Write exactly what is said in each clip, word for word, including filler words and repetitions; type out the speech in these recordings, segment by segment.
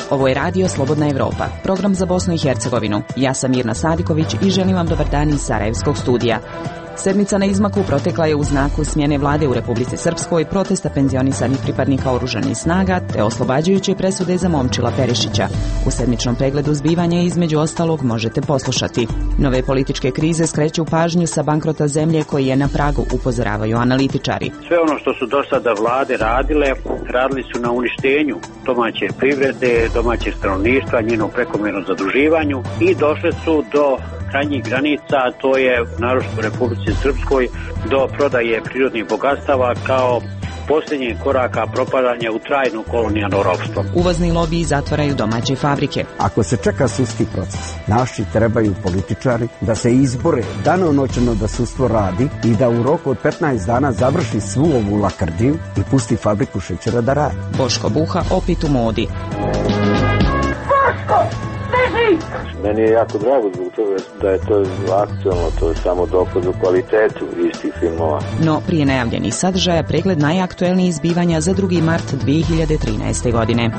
Ovo je Radio Slobodna Evropa, program za Bosnu i Hercegovinu. Ja sam Mirna Sadiković i želim vam dobar dan iz Sarajevskog studija. Sedmica na izmaku protekla je u znaku smjene vlade u Republici Srpskoj, protesta penzionisanih pripadnika oružanih snaga te oslobađajuće presude za Momčila Perišića. U sedmičnom pregledu zbivanja između ostalog možete poslušati. Nove političke krize skreću pažnju sa bankrota zemlje koji je na pragu, upozoravaju analitičari. Sve ono što su do sada vlade radile, radili su na uništenju domaće privrede, domaćeg stanovništva, njenom prekomjernom zaduživanju i došle su do krajnjih granica, to je naročito u Republici Srpskoj, do prodaje prirodnih bogatstava kao posljednjeg koraka propadanja u trajno kolonijalno ropstvo. Uvozni lobiji zatvaraju domaće fabrike. Ako se čeka sudski proces, naši trebaju političari da se izbore danonoćno da sudstvo radi i da u roku od petnaest dana završi svu ovu lakrdiju i pusti fabriku šećera da radi. Boško Buha opet u modi. Boško! Meni je jako drago zbog toga da je to aktualno, to je samo dokaz o kvalitetu istih filmova. No, prije najavljenih sadržaja, pregled najaktuelnijih zbivanja za drugi mart dvije hiljade trinaeste. godine.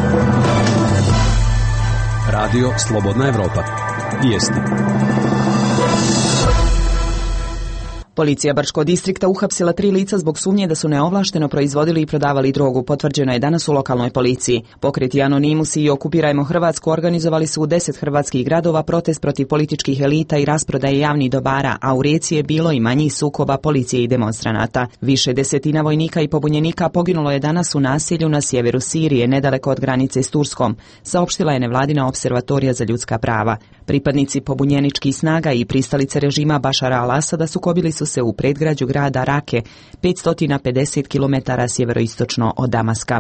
Radio Slobodna Evropa. Vijesti. Policija Brčkog distrikta uhapsila tri lica zbog sumnje da su neovlašteno proizvodili i prodavali drogu, potvrđeno je danas u lokalnoj policiji. Pokreti Anonimusi i Okupirajmo Hrvatsku organizovali su u deset hrvatskih gradova protest protiv političkih elita i rasprodaje javnih dobara, a u Rijeci je bilo i manjih sukoba policije i demonstranata. Više desetina vojnika i pobunjenika poginulo je danas u nasilju na sjeveru Sirije, nedaleko od granice s Turskom, saopštila je nevladina observatorija za ljudska prava. Pripadnici pobunjeničkih snaga i pristalice režima Bašara al-Asada sukobili su se u predgrađu grada Rake, petsto pedeset kilometara sjeveroistočno od Damaska.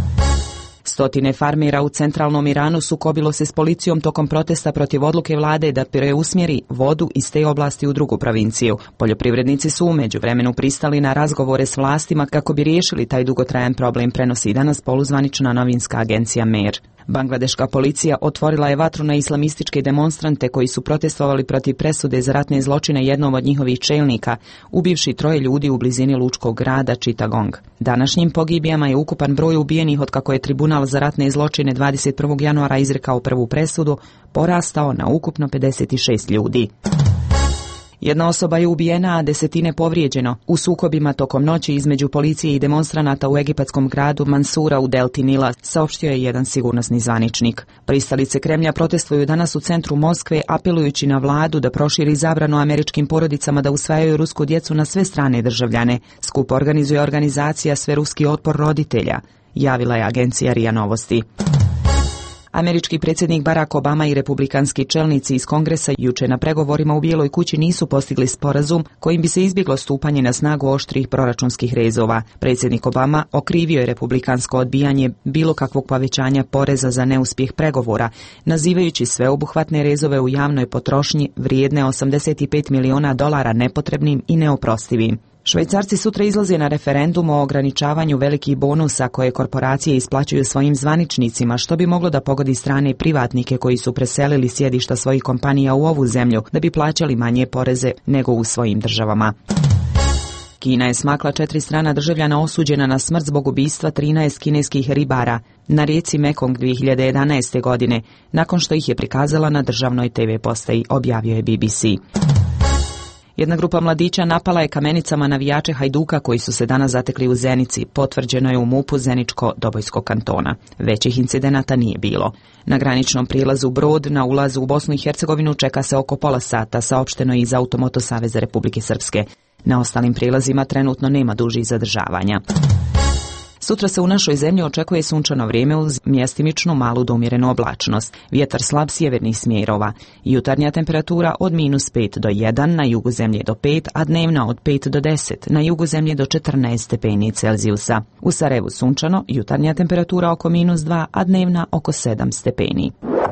Stotine farmera u centralnom Iranu sukobilo se s policijom tokom protesta protiv odluke vlade da preusmjeri vodu iz te oblasti u drugu provinciju. Poljoprivrednici su u međuvremenu pristali na razgovore s vlastima kako bi riješili taj dugotrajan problem, prenosi danas poluzvanična novinska agencija Mer. Bangladeška policija otvorila je vatru na islamističke demonstrante koji su protestovali protiv presude za ratne zločine jednom od njihovih čelnika, ubivši troje ljudi u blizini lučkog grada Chittagong. Današnjim pogibijama je ukupan broj ubijenih od kako je Tribunal za ratne zločine dvadeset prvog januara izrekao prvu presudu porastao na ukupno pedeset šest ljudi. Jedna osoba je ubijena, a desetine povrijeđeno u sukobima tokom noći između policije i demonstranata u egipatskom gradu Mansura u delti Nila, saopštio je jedan sigurnosni zvaničnik. Pristalice Kremlja protestuju danas u centru Moskve, apelujući na vladu da proširi zabranu američkim porodicama da usvajaju rusku djecu na sve strane državljane. Skup organizuje organizacija Sveruski otpor roditelja, javila je agencija R I A Novosti. Američki predsjednik Barack Obama i republikanski čelnici iz Kongresa juče na pregovorima u Bijeloj kući nisu postigli sporazum kojim bi se izbjeglo stupanje na snagu oštrih proračunskih rezova. Predsjednik Obama okrivio je republikansko odbijanje bilo kakvog povećanja poreza za neuspjeh pregovora, nazivajući sveobuhvatne rezove u javnoj potrošnji vrijedne osamdeset pet miliona dolara nepotrebnim i neoprostivim. Švajcarci sutra izlaze na referendum o ograničavanju velikih bonusa koje korporacije isplaćuju svojim zvaničnicima, što bi moglo da pogodi strane privatnike koji su preselili sjedišta svojih kompanija u ovu zemlju da bi plaćali manje poreze nego u svojim državama. Kina je smakla četiri strana državljana osuđena na smrt zbog ubistva trinaest kineskih ribara na rijeci Mekong dvije hiljade jedanaeste. godine, nakon što ih je prikazala na državnoj te ve postaji, objavio je B B C. Jedna grupa mladića napala je kamenicama navijače Hajduka koji su se danas zatekli u Zenici, potvrđeno je u MUP-u Zeničko-Dobojskog kantona. Većih incidenata nije bilo. Na graničnom prilazu Brod na ulazu u Bosnu i Hercegovinu čeka se oko pola sata, saopšteno je iz Automoto Saveza Republike Srpske. Na ostalim prilazima trenutno nema dužih zadržavanja. Sutra se u našoj zemlji očekuje sunčano vrijeme uz mjestimičnu malu do umjerenu oblačnost. Vjetar slab sjevernih smjerova. Jutarnja temperatura od minus pet do jedan, na jugu zemlje do pet, a dnevna od pet do deset, na jugu zemlje do četrnaest stepeni Celzijusa. U Sarajevu sunčano, jutarnja temperatura oko minus dva, a dnevna oko sedam stepeni.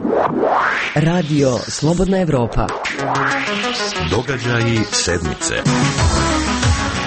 Radio Slobodna Evropa. Događaji sedmice.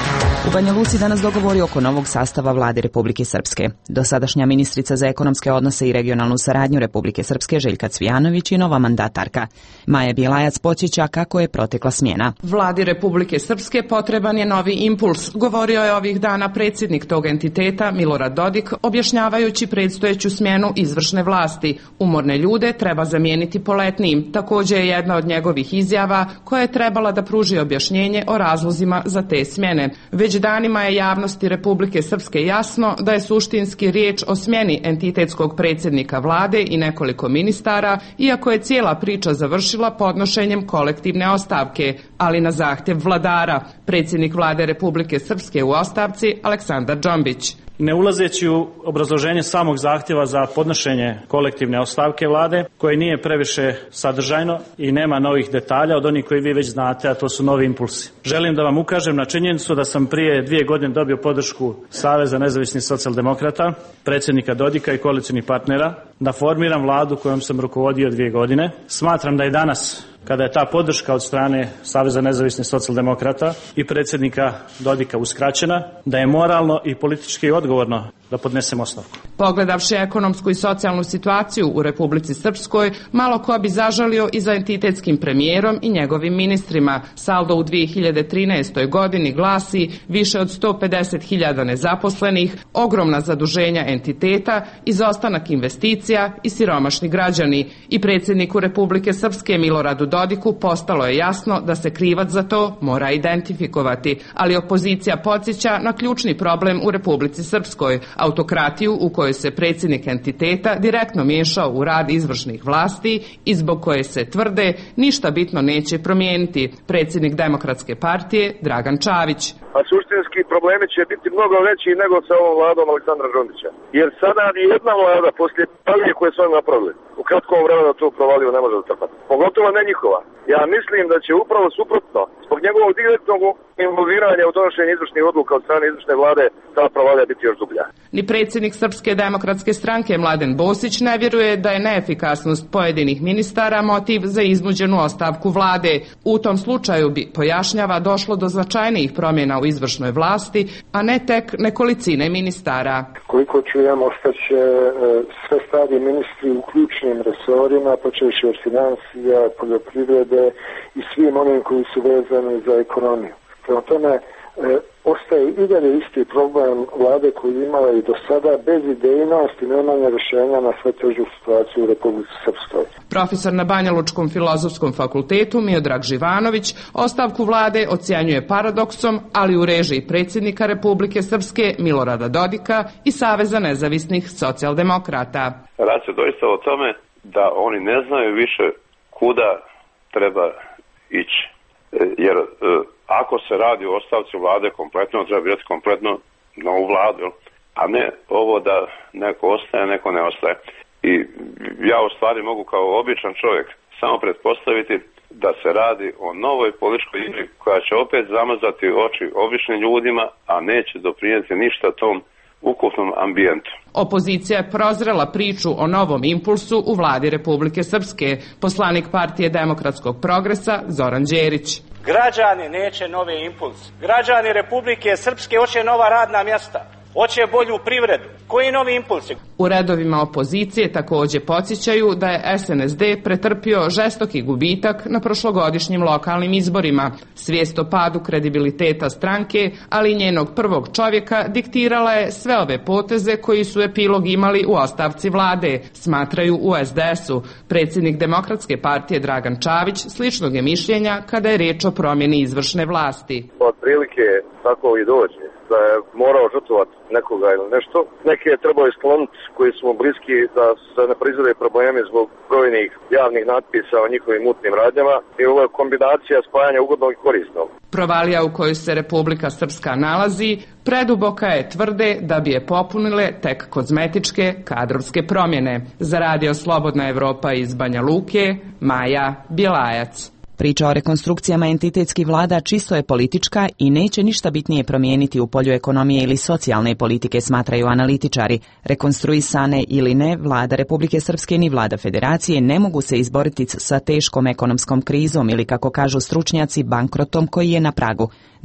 U Banja Luci danas dogovori oko novog sastava vlade Republike Srpske. Dosadašnja ministrica za ekonomske odnose i regionalnu saradnju Republike Srpske Željka Cvijanović i nova mandatarka. Maja Bjelajac podsjeća kako je protekla smjena. Vladi Republike Srpske potreban je novi impuls, govorio je ovih dana predsjednik tog entiteta Milorad Dodik, objašnjavajući predstojeću smjenu izvršne vlasti. Umorne ljude treba zamijeniti poletnijim. Također je jedna od njegovih izjava koja je trebala da pruži objašnjenje o razlozima za te smjene. Već danima je javnosti Republike Srpske jasno da je suštinski riječ o smjeni entitetskog predsjednika vlade i nekoliko ministara, iako je cijela priča završila podnošenjem kolektivne ostavke, ali na zahtjev vladara. Predsjednik vlade Republike Srpske u ostavci Aleksandar Džombić. Ne ulazeći u obrazloženje samog zahtjeva za podnošenje kolektivne ostavke vlade, koje nije previše sadržajno i nema novih detalja od onih koji vi već znate, a to su novi impulsi. Želim da vam ukažem na činjenicu da sam prije dvije godine dobio podršku Saveza nezavisnih socijaldemokrata, predsjednika Dodika i koalicijnih partnera, da formiram vladu kojom sam rukovodio dvije godine. Smatram da je danas, kada je ta podrška od strane Saveza nezavisnih socijaldemokrata i predsjednika Dodika uskraćena, da je moralno i politički odgovorno da podnesem ostavku. Pogledavši ekonomsku i socijalnu situaciju u Republici Srpskoj, malo ko bi zažalio i za entitetskim premijerom i njegovim ministrima. Saldo u dvije hiljade trinaestoj godini glasi više od sto pedeset hiljada nezaposlenih, ogromna zaduženja entiteta, izostanak investicija i siromašni građani. I predsjedniku Republike Srpske Miloradu Dodiku postalo je jasno da se krivac za to mora identifikovati, ali opozicija podsjeća na ključni problem u Republici Srpskoj, autokratiju u kojoj se predsjednik entiteta direktno miješao u rad izvršnih vlasti i zbog koje se tvrde ništa bitno neće promijeniti. Predsjednik Demokratske partije Dragan Čavić. A suštinski problemi će biti mnogo veći nego sa ovom vladom Aleksandra Džombića. Jer sada ni jedna vlada poslije provalije koje su oni napravili u kratkom vremenu tu provaliju ne može zatrpati. Pogotovo ne njihova. Ja mislim da će upravo suprotno, zbog njegovog direktnog involviranja u donošenju izvršnih odluka od strane izvršne vlade, ta provalija biti još dublja. Ni predsjednik Srpske demokratske stranke Mladen Bosić ne vjeruje da je neefikasnost pojedinih ministara motiv za iznuđenu ostavku vlade. U tom slučaju bi, pojašnjava, došlo do značajnijih promjena u izvršnoj vlasti, a ne tek nekolicine ministara. Koliko čujem, ostaće sve stari ministri u ključnim resorima, počevši od financija, poljoprivrede i svim onim koji su vezani za ekonomiju. Prema tome, e, ostaje i dalje isti problem vlade koju je imala i do sada, bez idejnosti i nemanja rješenja na sve težu situaciju u Republici Srpskoj. Profesor na Banja Lučkom filozofskom fakultetu Miodrag Živanović ostavku vlade ocjenjuje paradoksom, ali u režiji predsjednika Republike Srpske Milorada Dodika i Saveza nezavisnih socijaldemokrata. Radi se doista o tome da oni ne znaju više kuda treba ići. Jer ako se radi o ostavci vlade kompletno, treba biti kompletno novu vladu, a ne ovo da neko ostaje, neko ne ostaje. I ja u stvari mogu kao običan čovjek samo pretpostaviti da se radi o novoj političkoj igri koja će opet zamazati oči običnim ljudima, a neće doprinijeti ništa tom ukupnom ambijentu. Opozicija je prozrela priču o novom impulsu u vladi Republike Srpske. Poslanik Partije demokratskog progresa Zoran Đerić. Građani neće novi impuls. Građani Republike Srpske hoće nova radna mjesta. Hoće bolju privredu. Koji novi impulsi? U redovima opozicije također podsjećaju da je S N S D pretrpio žestoki gubitak na prošlogodišnjim lokalnim izborima. Svijest o padu kredibiliteta stranke, ali i njenog prvog čovjeka diktirala je sve ove poteze koji su epilog imali u ostavci vlade, smatraju u S D S-u. Predsjednik Demokratske partije Dragan Čavić sličnog je mišljenja kada je riječ o promjeni izvršne vlasti. Od prilike tako i dođe da je morao žrtvovati nekoga ili nešto. Neke je trebao iskloniti koji su mu bliski da se ne proizvode problemi zbog brojnih javnih natpisa o njihovim mutnim radnjama i ovo je kombinacija spajanja ugodnog i korisnog. Provalija u kojoj se Republika Srpska nalazi preduboka je, tvrde da bi je popunile tek kozmetičke kadrovske promjene. Za Radio Slobodna Evropa iz Banja Luke, Maja Bjelajac. Priča o rekonstrukcijama entitetskih vlada čisto je politička i neće ništa bitnije promijeniti u polju ekonomije ili socijalne politike, smatraju analitičari. Rekonstruisane ili ne, vlada Republike Srpske ni vlada Federacije ne mogu se izboriti sa teškom ekonomskom krizom ili, kako kažu stručnjaci, bankrotom koji je na pragu.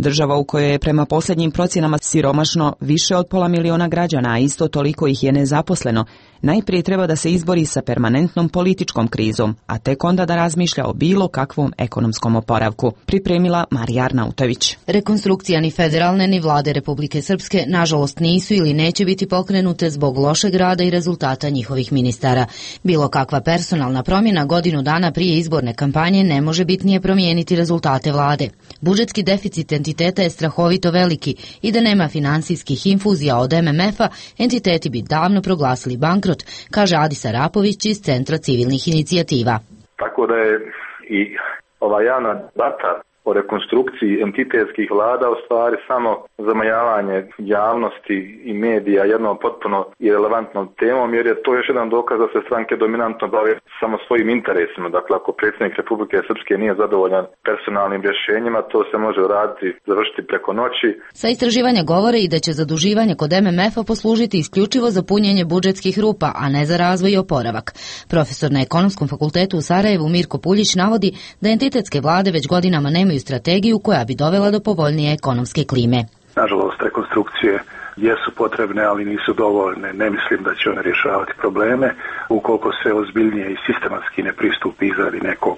Država u kojoj je prema posljednjim procjenama siromašno više od pola miliona građana, a isto toliko ih je nezaposleno, najprije treba da se izbori sa permanentnom političkom krizom, a tek onda da razmišlja o bilo kakvom ekonomskom oporavku. Pripremila Marija Arnautović. Rekonstrukcija ni federalne ni vlade Republike Srpske nažalost nisu ili neće biti pokrenute zbog lošeg rada i rezultata njihovih ministara. Bilo kakva personalna promjena godinu dana prije izborne kampanje ne može bitnije promijeniti rezultate vlade. Budžetski deficit entiteta je strahovito veliki i da nema finansijskih infuzija od M M F-a, entiteti bi davno proglasili bankrot, kaže Adis Arapović iz Centra civilnih inicijativa. Tako da je i ova javna debata o rekonstrukciji entitetskih vlada u stvari samo zamajavanje javnosti i medija jednom potpuno irelevantnom temom, jer je to još jedan dokaz da se stranke dominantno bave samo svojim interesima. Dakle, ako predsjednik Republike Srpske nije zadovoljan personalnim rješenjima, to se može uraditi, završiti preko noći. Sa istraživanja govore i da će zaduživanje kod M M F-a poslužiti isključivo za punjenje budžetskih rupa, a ne za razvoj i oporavak. Profesor na Ekonomskom fakultetu u Sarajevu Mirko Puljić navodi da entitetske vlade već godinama nemaju strategiju koja bi dovela do povoljnije ekonomske klime. Nažalost, rekonstrukcije jesu potrebne, ali nisu dovoljne. Ne mislim da će one rješavati probleme ukoliko se ozbiljnije i sistematski ne pristupi izradi nekog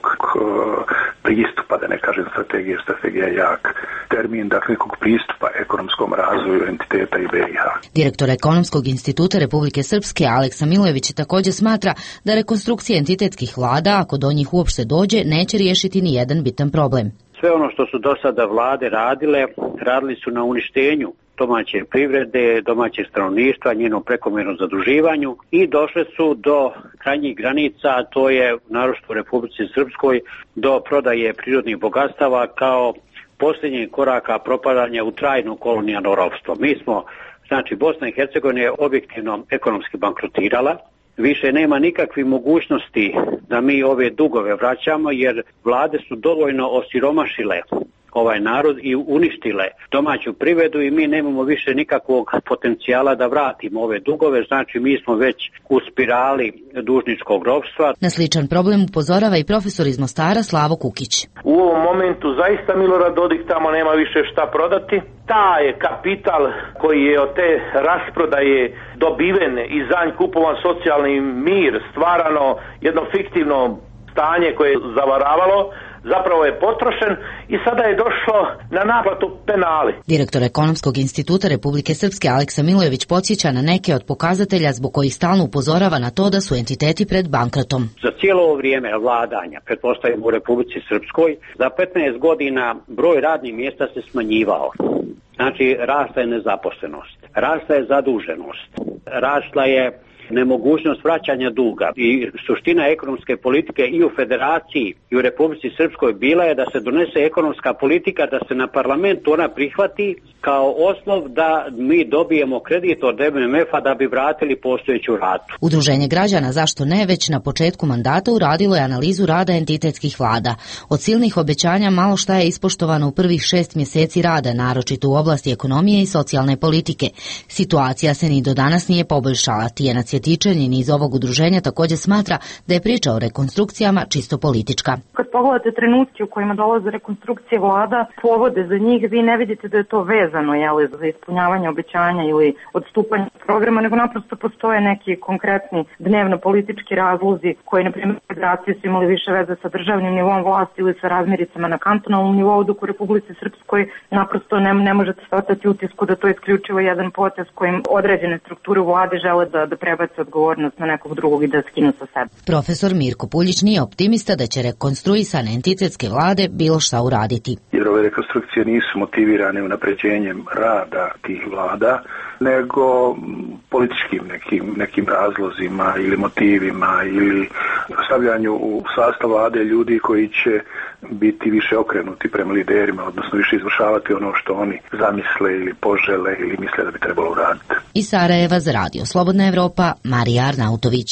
pristupa, da ne kažem strategije, strategija je jak termin, dakle nekog pristupa ekonomskom razvoju entiteta i B i H. Direktor Ekonomskog instituta Republike Srpske Aleksa Milojević također smatra da rekonstrukcija entitetskih vlada, ako do njih uopšte dođe, neće riješiti ni jedan bitan problem. Sve ono što su do sada vlade radile, radili su na uništenju domaće privrede, domaćeg stanovništva, njenom prekomjernom zaduživanju i došle su do krajnjih granica, a to je naročito u Republici Srpskoj, do prodaje prirodnih bogatstava kao posljednjeg koraka propadanja u trajno kolonijalno ropstvo. Mi smo, znači Bosna i Hercegovina je objektivno ekonomski bankrotirala. Više nema nikakvih mogućnosti da mi ove dugove vraćamo, jer vlade su dovoljno osiromašile ovaj narod i uništile domaću privredu i mi nemamo više nikakvog potencijala da vratimo ove dugove, znači mi smo već u spirali dužničkog ropstva. Na sličan problem upozorava i profesor iz Mostara Slavo Kukić. U ovom momentu zaista Milorad Dodik tamo nema više šta prodati. Taj kapital koji je od te rasprodaje dobiven i za nj kupovan socijalni mir, stvarano jedno fiktivno stanje koje je zavaravalo, zapravo je potrošen i sada je došlo na naplatu penali. Direktor Ekonomskog instituta Republike Srpske Aleksa Milojević podsjeća na neke od pokazatelja zbog kojih stalno upozorava na to da su entiteti pred bankrotom. Za cijelo ovo vrijeme vladanja, pretpostavljamo u Republici Srpskoj, za petnaest godina broj radnih mjesta se smanjivao. Znači, rasla je nezaposlenost, rasla je zaduženost, rasla je nemogućnost vraćanja duga i suština ekonomske politike i u Federaciji i u Republici Srpskoj bila je da se donese ekonomska politika, da se na parlamentu ona prihvati kao osnov da mi dobijemo kredit od M M F-a da bi vratili postojeću ratu. Udruženje građana Zašto ne već na početku mandata uradilo je analizu rada entitetskih vlada. Od silnih obećanja malo šta je ispoštovano u prvih šest mjeseci rada, naročito u oblasti ekonomije i socijalne politike. Situacija se ni do danas nije poboljšala. Tijenac Sjetičanin iz ovog udruženja također smatra da je priča o rekonstrukcijama čisto politička. Kad pogledate trenutke u kojima dolaze rekonstrukcije vlada, povode za njih, vi ne vidite da je to vezano jeli, za ispunjavanje obećanja ili odstupanje programa, nego naprosto postoje neki konkretni dnevno-politički razlozi koji, na primjer, federacije su imali više veze sa državnim nivom vlasti ili sa razmiricama na kantonalnom nivou, dok u Republici Srpskoj naprosto ne, ne možete se ostati utisku da to je isključivo jedan potez kojim određene strukture u vladi žele da, da prebace odgovornost na nekog drugog i da skinu sa sebe. Profesor Mirko Puljić nije optimista da će rekonstruisane entitetske vlade bilo šta uraditi. Jer ove rekonstrukcije nisu motivirane unapređenjem rada tih vlada, nego političkim nekim, nekim razlozima ili motivima ili stavljanju u sastav vlade ljudi koji će biti više okrenuti prema liderima, odnosno više izvršavati ono što oni zamisle ili požele ili misle da bi trebalo uraditi. Iz Sarajeva za Radio Slobodna Evropa, Marija Arnautović.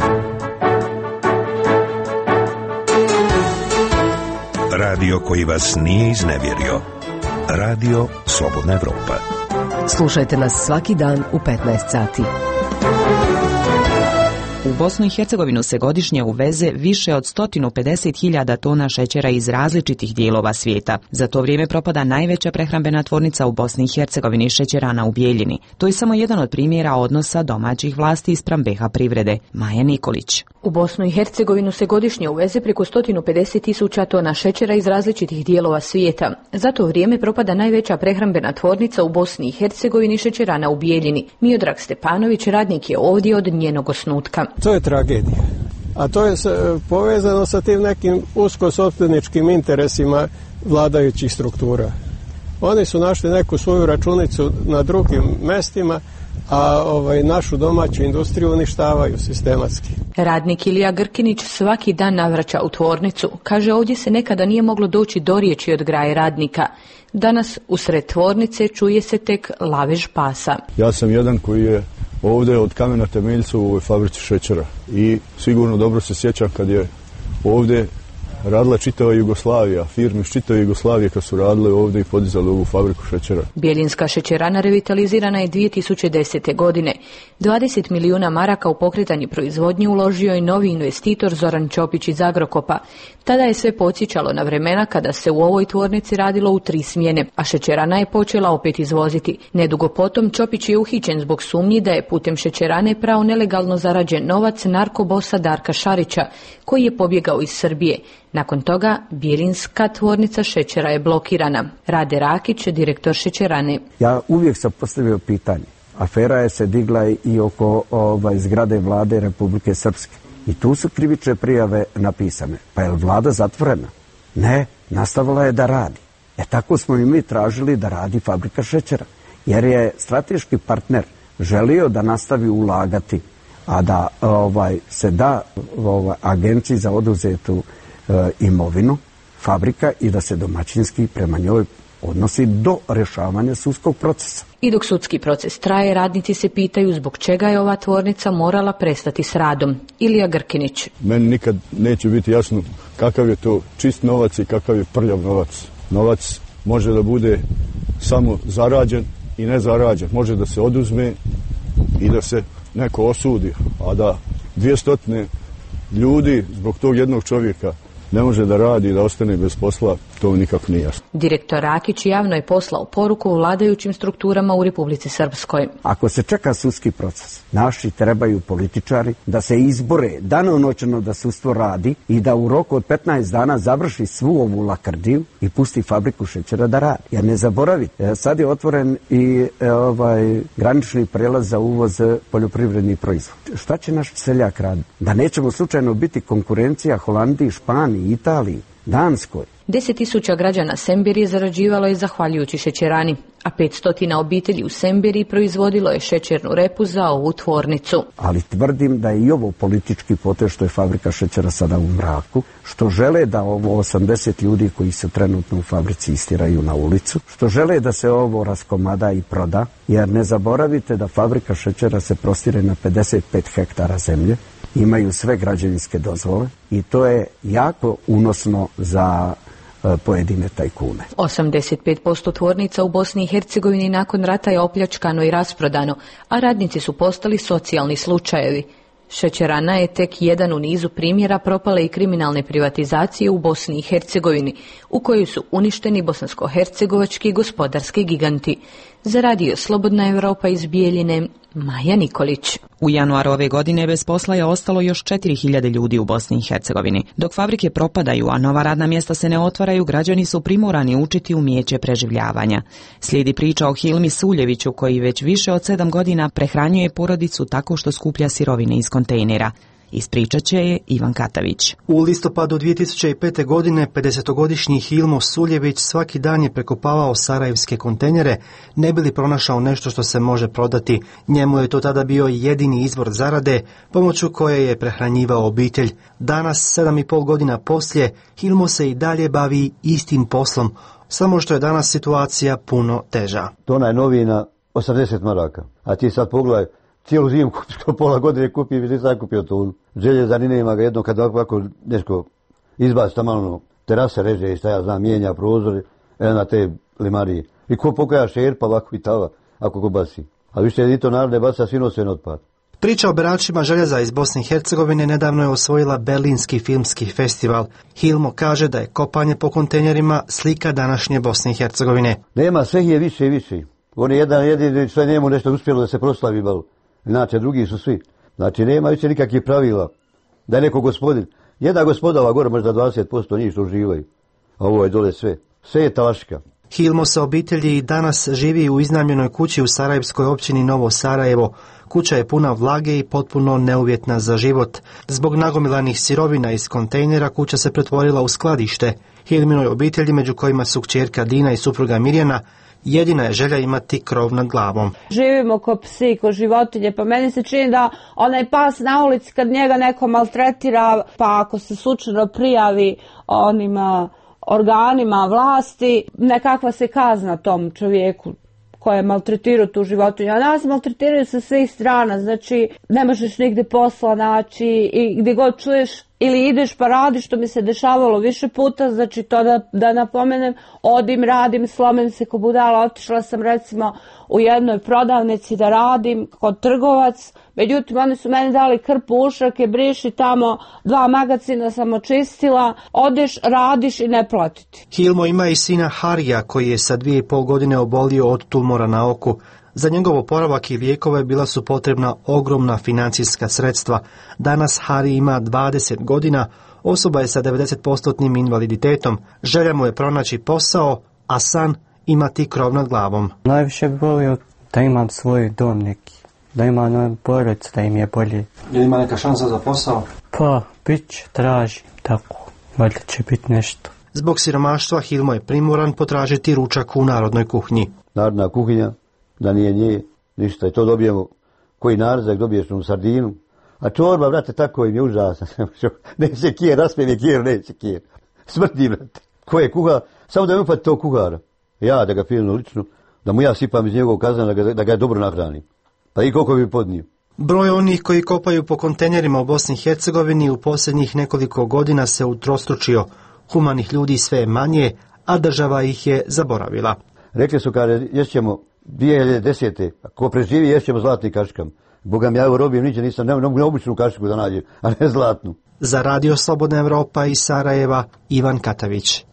Radio koji vas nije iznevjerio. Radio Slobodna Evropa. Slušajte nas svaki dan u petnaest sati. U U Bosnu i Hercegovinu se godišnje uveze više od sto pedeset hiljada tona šećera iz različitih dijelova svijeta. Za to vrijeme propada najveća prehrambena tvornica u Bosni i Hercegovini, šećerana u Bijeljini. To je samo jedan od primjera odnosa domaćih vlasti spram be ha privrede. Maja Nikolić. U Bosnu i Hercegovinu se godišnje uveze preko sto pedeset tisuća tona šećera iz različitih dijelova svijeta. Za to vrijeme propada najveća prehrambena tvornica u Bosni i Hercegovini, šećerana u Bijeljini. Miodrag Stepanović radnik je ovdje od njenog osnutka. To je tragedija. A to je povezano sa tim nekim uskosopstveničkim interesima vladajućih struktura. Oni su našli neku svoju računicu na drugim mestima, a ovaj, našu domaću industriju uništavaju sistematski. Radnik Ilija Grkinić svaki dan navraća u tvornicu. Kaže, ovdje se nekada nije moglo doći do riječi od graje radnika. Danas usred tvornice čuje se tek lavež pasa. Ja sam jedan koji je ovdje od kamena temeljca u ovoj fabrici šećera i sigurno dobro se sjećam kad je ovdje radila čitava Jugoslavija, firme iz čitave Jugoslavije kad su radile ovdje i podizali ovu fabriku šećera. Bijeljinska šećerana revitalizirana je dvije tisuće desete. godine. dvadeset milijuna maraka u pokretanje proizvodnje uložio je novi investitor Zoran Ćopić iz Agrokopa. Tada je sve podsjećalo na vremena kada se u ovoj tvornici radilo u tri smjene, a šećerana je počela opet izvoziti. Nedugo potom Ćopić je uhićen zbog sumnji da je putem šećerane prao nelegalno zarađen novac narkobosa Darka Šarića, koji je pobjegao iz Srbije. Nakon toga Bijeljinska tvornica šećera je blokirana. Rade Rakić, direktor šećerane. Ja uvijek sam postavio pitanje. Afera je se digla i oko ovaj, zgrade vlade Republike Srpske. I tu su krivične prijave napisane. Pa je li vlada zatvorena? Ne, nastavila je da radi. E tako smo i mi tražili da radi fabrika šećera. Jer je strateški partner želio da nastavi ulagati, a da ovaj, se da ovaj, agenciji za oduzetu e, imovinu, fabrika, i da se domaćinski prema njoj odnosi do rješavanja sudskog procesa. I dok sudski proces traje, radnici se pitaju zbog čega je ova tvornica morala prestati s radom. Ilija Grkinić. Meni nikad neće biti jasno kakav je to čist novac i kakav je prljav novac. Novac može da bude samo zarađen i nezarađen. Može da se oduzme i da se neko osudi, a da dvjestotina ljudi zbog tog jednog čovjeka ne može da radi i da ostane bez posla, to nikako nije jasno. Direktor Rakić javno je poslao poruku vladajućim strukturama u Republici Srpskoj. Ako se čeka sudski proces, naši trebaju političari da se izbore danonoćno da sudstvo radi i da u roku od petnaest dana završi svu ovu lakrdiju i pusti fabriku šećera da radi. Jer ne zaboravite, sad je otvoren i ovaj granični prelaz za uvoz poljoprivrednih proizvoda. Šta će naš seljak raditi? Da nećemo slučajno biti konkurencija Holandiji, Španiji, Italiji, Danskoj. Deset tisuća građana Semberije zarađivalo je zahvaljujući šećerani, a petstotina obitelji u Semberiji proizvodilo je šećernu repu za ovu tvornicu. Ali tvrdim da je i ovo politički potez što je fabrika šećera sada u mraku, što žele da ovo osamdeset ljudi koji su trenutno u fabrici istiraju na ulicu, što žele da se ovo raskomada i proda, jer ne zaboravite da fabrika šećera se prostire na pedeset pet hektara zemlje, imaju sve građevinske dozvole i to je jako unosno za pojedine tajkune. osamdeset pet posto tvornica u Bosni i Hercegovini nakon rata je opljačkano i rasprodano, a radnici su postali socijalni slučajevi. Šećerana je tek jedan u nizu primjera propale i kriminalne privatizacije u Bosni i Hercegovini, u kojoj su uništeni bosansko-hercegovački gospodarski giganti. Za radio Slobodna Evropa iz Bijeljine, Maja Nikolić. U januaru ove godine bez posla je ostalo još četiri hiljade ljudi u Bosni i Hercegovini. Dok fabrike propadaju, a nova radna mjesta se ne otvaraju, građani su primorani učiti umijeće preživljavanja. Slijedi priča o Hilmi Suljeviću, koji već više od sedam godina prehranjuje porodicu tako što skuplja sirovine iz kontejnera. Ispričat će je Ivan Katavić. U listopadu dvije tisuće pete. godine pedesetogodišnji Hilmo Suljević svaki dan je prekopavao sarajevske kontejnere, ne bi li pronašao nešto što se može prodati. Njemu je to tada bio jedini izvor zarade, pomoću koje je prehranjivao obitelj. Danas, sedam i pol godina poslije, Hilmo se i dalje bavi istim poslom, samo što je danas situacija puno teža. Tona je novina osamdeset maraka, a ti sad pogledaj, cijelu zimu kupiš, pola godine kupi i nisam kupio tonu. Željezani nema ga jedno kad ovako nešto izbaci tamo ono, terase reže i šta ja znam, mijenja prozori, e, na te limarije. I ko pokaja šerpa ovako i tava, ako ko basi. A više i to narode baca sinosen otpad. Priča o beračima željeza iz Bosne i Hercegovine nedavno je osvojila Berlinski filmski festival. Hilmo kaže da je kopanje po kontejnerima slika današnje Bosne i Hercegovine. Nema, sve je više i više. On je jedan jedini, sve njemu nešto uspjelo da se proslavi malo. Inače, drugi su svi. Znači, nema više nikakvih pravila. Da je neko gospodin. Jedna gospoda ova gore možda dvadeset posto njih što uživaju. A ovo je dole sve. Sve je talaška. Hilmo sa obitelji i danas živi u iznajmljenoj kući u sarajevskoj općini Novo Sarajevo. Kuća je puna vlage i potpuno neuvjetna za život. Zbog nagomilanih sirovina iz kontejnera kuća se pretvorila u skladište. Hilminoj obitelji, među kojima su kćerka Dina i supruga Mirjana, jedina je želja imati krov nad glavom. Živimo ko psi, ko životinje, pa meni se čini da onaj pas na ulici kad njega neko maltretira, pa ako se slučajno prijavi onima organima vlasti, nekakva se kazna tom čovjeku koja je maltretirao tu životinju. A nas maltretiraju sa svih strana, znači ne možeš nigde posla naći i gdje god čuješ ili ideš pa radiš, što mi se dešavalo više puta, znači to da, da napomenem, odim, radim, slomim se ko budala, otišla sam recimo u jednoj prodavnici da radim kod trgovac, međutim oni su meni dali krpu ušake, briši tamo, dva magacina sam očistila, odeš, radiš i ne platiti. Hilmo ima i sina Harija koji je sa dvije i pol godine obolio od tumora na oku. Za njegov oporavak i lijekove bila su potrebna ogromna financijska sredstva. Danas Hari ima dvadeset godina, osoba je sa devedeset posto invaliditetom. Želja mu je pronaći posao, a san imati krov nad glavom. Najviše bi volio da imam svoj dom neki, da imam porodicu, da im je bolje. Je li ima neka šansa za posao? Pa, bit će, tražim, tako, valjda će biti nešto. Zbog siromaštva Hilmo je primoran potražiti ručak u narodnoj kuhinji. Narodna kuhinja, da nije nje, ništa, i to dobijemo, koji narzak dobiješ u sardinu, a čorba, brate, tako im je užasno, neće kjer, raspjev je kjer, neće kjer, smrti, brate, ko je kuhar, samo da mi upati tog kuhara, ja da ga filmu lično, da mu ja sipam iz njegovog kazana, da ga, da ga dobro nahranim, pa i koliko bi podnio. Broj onih koji kopaju po kontejnerima u Bosni i Hercegovini u posljednjih nekoliko godina se utrostručio, humanih ljudi sve je manje, a država ih je zaboravila. Rekli su, kaže, ješćemo dvije hiljade desete. Ko preživi, ješćemo zlatni kaškam. Bogam, ja u robijem niđe nisam, ne mogu običnu kašku da nađem, a ne zlatnu. Za Radio Slobodna Evropa iz Sarajeva, Ivan Katavić.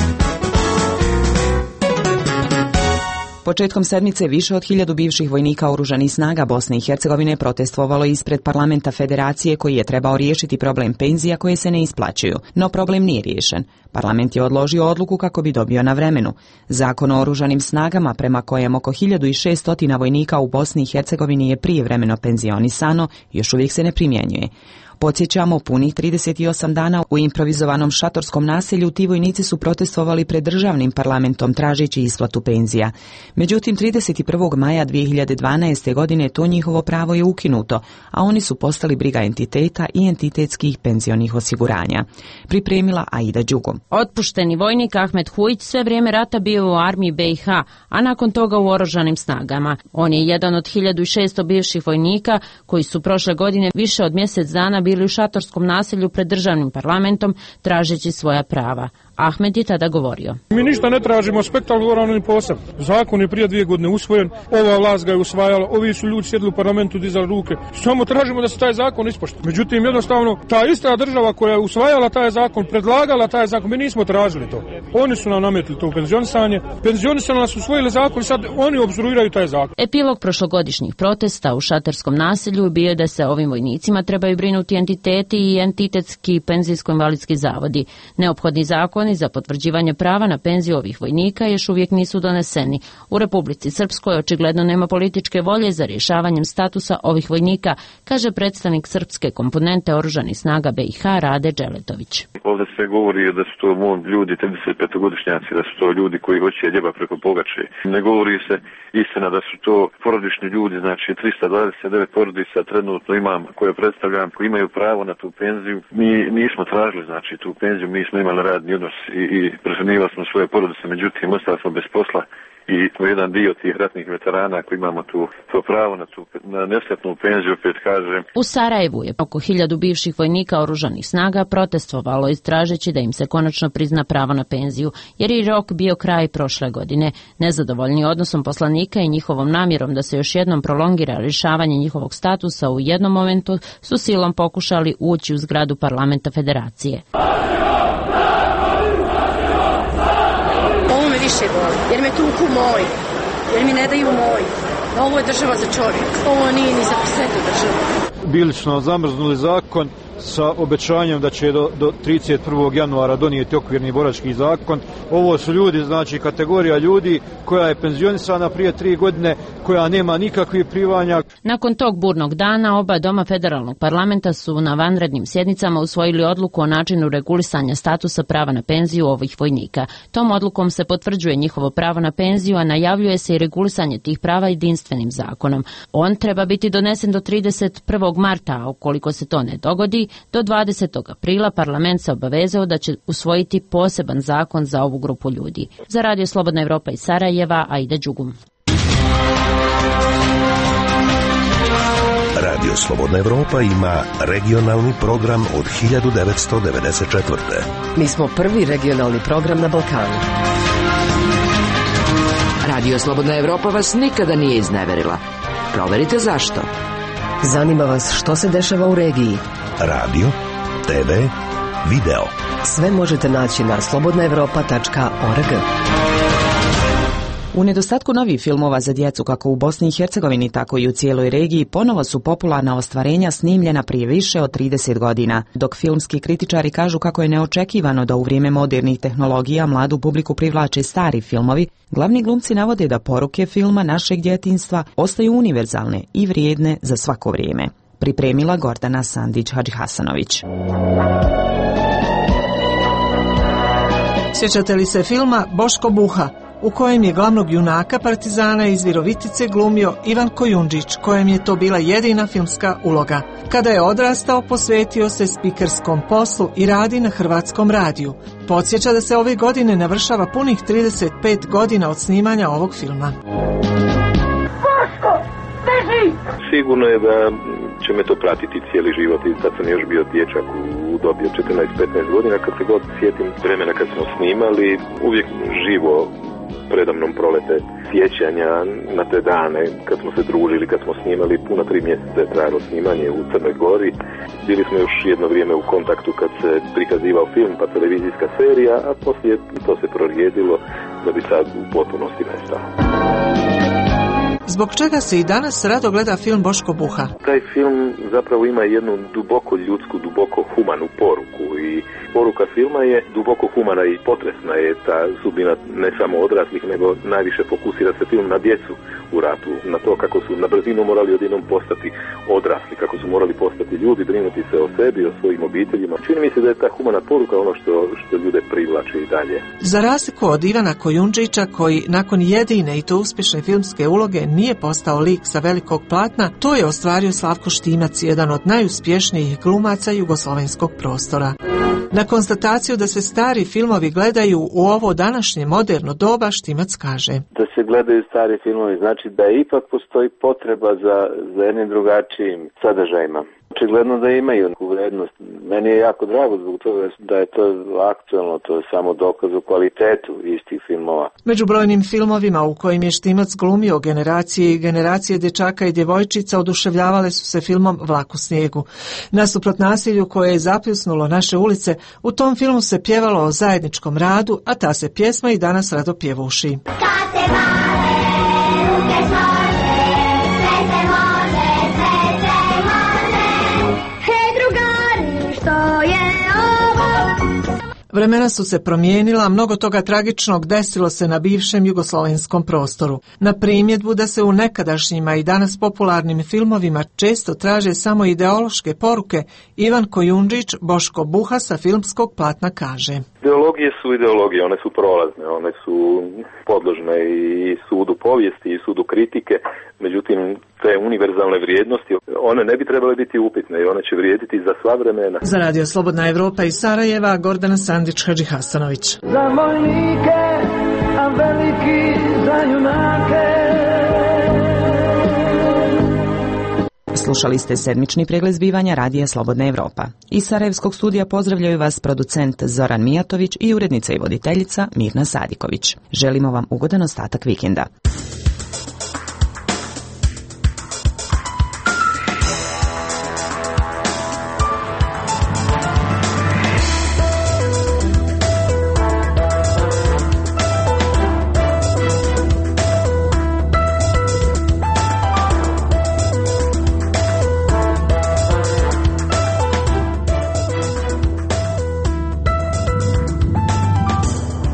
Početkom sedmice više od hiljadu bivših vojnika oružanih snaga Bosne i Hercegovine protestovalo ispred parlamenta federacije koji je trebao riješiti problem penzija koje se ne isplaćuju, no problem nije riješen. Parlament je odložio odluku kako bi dobio na vremenu. Zakon o oružanim snagama prema kojem oko hiljadu šeststo vojnika u Bosni i Hercegovini je prijevremeno penzionisano još uvijek se ne primjenjuje. Podsjećamo, punih trideset osam dana u improvizovanom šatorskom naselju ti vojnici su protestovali pred državnim parlamentom tražeći isplatu penzija. Međutim, trideset prvog maja dvije hiljade dvanaeste. godine to njihovo pravo je ukinuto, a oni su postali briga entiteta i entitetskih penzionih osiguranja. Pripremila Aida Đugom. Otpušteni vojnik Ahmed Hujić sve vrijeme rata bio u armiji B i H, a nakon toga u oružanim snagama. On je jedan od hiljadu šeststo bivših vojnika koji su prošle godine više od mjesec dana bili u šatorskom naselju pred državnim parlamentom tražeći svoja prava. Ahmed je tada govorio. Mi ništa ne tražimo spektakularni posao. Zakon je prije dvije godine usvojen, ova vlast ga je usvajala, ovi su ljudi sjedili u parlamentu, dizali ruke. Samo tražimo da se taj zakon ispoštuje. Međutim, jednostavno, ta ista država koja je usvajala taj zakon, predlagala taj zakon, mi nismo tražili to. Oni su nam nametili to penzionisanje, penzionisanje nas usvojili zakon i sad oni obstruiraju taj zakon. Epilog prošlogodišnjih protesta u šatorskom naselju bio je da se ovim vojnicima trebaju brinuti entiteti i entitetski penzijsko-invalidski zavodi. Neophodni zakon za potvrđivanje prava na penziju ovih vojnika još uvijek nisu doneseni. U Republici Srpskoj očigledno nema političke volje za rješavanjem statusa ovih vojnika, kaže predstavnik srpske komponente oružanih snaga B i H Rade Dželetović. Ovdje se govori da su to ljudi trideset petogodišnjaci, da su to ljudi koji hoće ljeba preko pogače. Ne govori se istina da su to porodični ljudi, znači tristo dvadeset devet porodica trenutno imam koje predstavljam, koji imaju pravo na tu penziju. Mi nismo tražili znači tu penziju, mi smo imali radni odnos i, i prehranjivali smo svoje porodice, međutim ostali smo bez posla i jedan dio tih ratnih veterana koji imamo tu to pravo na, tu, na nesretnu penziju, opet kažem. U Sarajevu je oko hiljadu bivših vojnika oružanih snaga protestovalo istražeći da im se konačno prizna pravo na penziju, jer je rok bio kraj prošle godine. Nezadovoljni odnosom poslanika i njihovom namjerom da se još jednom prolongira rješavanje njihovog statusa u jednom momentu su silom pokušali ući u zgradu parlamenta federacije. Ovo me više boli, jer me tuku moji, jer mi ne daju moji. Ovo je država za čovjek, ovo nije ni za psetu država. Bili su nam zamrznuli zakon sa obećanjem da će do, do trideset prvog januara donijeti okvirni borački zakon. Ovo su ljudi, znači kategorija ljudi koja je penzionisana prije tri godine, koja nema nikakvih primanja. Nakon tog burnog dana oba doma federalnog parlamenta su na vanrednim sjednicama usvojili odluku o načinu regulisanja statusa prava na penziju ovih vojnika. Tom odlukom se potvrđuje njihovo pravo na penziju, a najavljuje se i regulisanje tih prava jedinstvenim zakonom. On treba biti donesen do trideset prvog marta, a ukoliko se to ne dogodi, do dvadesetog aprila parlament se obavezao da će usvojiti poseban zakon za ovu grupu ljudi. Za Radio Slobodna Evropa iz Sarajeva, Aida Đugum. Radio Slobodna Evropa ima regionalni program od hiljadu devetsto devedeset četvrte. Mi smo prvi regionalni program na Balkanu. Radio Slobodna Evropa vas nikada nije izneverila. Proverite zašto. Zanima vas što se dešava u regiji. Radio, te ve, video. Sve možete naći na slobodna evropa tačka org. U nedostatku novih filmova za djecu kako u Bosni i Hercegovini, tako i u cijeloj regiji, ponovo su popularna ostvarenja snimljena prije više od trideset godina. Dok filmski kritičari kažu kako je neočekivano da u vrijeme modernih tehnologija mladu publiku privlače stari filmovi, glavni glumci navode da poruke filma našeg djetinjstva ostaju univerzalne i vrijedne za svako vrijeme. Pripremila Gordana Sandić-Hadžihasanović. Sjećate li se filma Boško Buha, u kojem je glavnog junaka Partizana iz Virovitice glumio Ivan Kojundžić, kojem je to bila jedina filmska uloga. Kada je odrastao, posvetio se spikerskom poslu i radi na Hrvatskom radiju. Podsjeća da se ove godine navršava punih trideset pet godina od snimanja ovog filma. Boško, beži! Sigurno je da će me to pratiti cijeli život i sad sam još bio dječak u dobi od četrnaest petnaest godina. Kad se god sjetim vremena kad smo snimali, uvijek živo predamnom prolete sjećanja na te dane kad smo se družili, kad smo snimali. Puna tri mjeseca je trajalo snimanje u Crnoj Gori. Bili smo još jedno vrijeme u kontaktu kad se prikazivao film pa televizijska serija, a poslije to se prorijedilo da bi sad u potpunosti nestao. Zbog čega se i danas rado gleda film Boško Buha? Taj film zapravo ima jednu duboko ljudsku, duboko humanu poruku i poruka filma je duboko humana i potresna je ta sudbina ne samo odraslih, nego najviše fokusira se film na djecu u ratu, na to kako su na brzinu morali odjednom postati odrasli, kako su morali postati ljudi, brinuti se o sebi, o svojim obiteljima. Čini mi se da je ta humana poruka ono što, što ljude privlači i dalje. Za razliku od Ivana Kojundžića, koji nakon jedine i to uspješne filmske uloge nije postao lik sa velikog platna, to je ostvario Slavko Štimac, jedan od najuspješnijih glumaca jugoslovenskog prostora. Na konstataciju da se stari filmovi gledaju u ovo današnje moderno doba, Štimac kaže: Da se gledaju stari filmovi znači da ipak postoji potreba za, za jednim drugačijim sadržajima. Očigledno da imaju neku vrednost. Meni je jako drago zbog toga da je to aktualno, to je samo dokaz o kvalitetu istih filmova. Među brojnim filmovima u kojim je Štimac glumio generacije i generacije dječaka i djevojčica oduševljavale su se filmom Vlak u snijegu. Nasuprot nasilju koje je zapljusnulo naše ulice, u tom filmu se pjevalo o zajedničkom radu, a ta se pjesma i danas rado pjevuši. Vremena su se promijenila, mnogo toga tragičnog desilo se na bivšem jugoslovenskom prostoru. Na primjedbu da se u nekadašnjima i danas popularnim filmovima često traže samo ideološke poruke, Ivan Kojundžić, Boško Buha sa filmskog platna kaže: Ideologije su ideologije, one su prolazne, one su podložne i sudu povijesti i sudu kritike, međutim te univerzalne vrijednosti, one ne bi trebale biti upitne i one će vrijediti za sva vremena. Za Radio Slobodna Evropa iz Sarajeva, Gordana Sandić-Hadžihasanović. Za vojnike, a veliki za junake. Slušali ste sedmični pregled zbivanja Radija Slobodna Evropa. Iz Sarajevskog studija pozdravljaju vas producent Zoran Mijatović i urednica i voditeljica Mirna Sadiković. Želimo vam ugodan ostatak vikenda.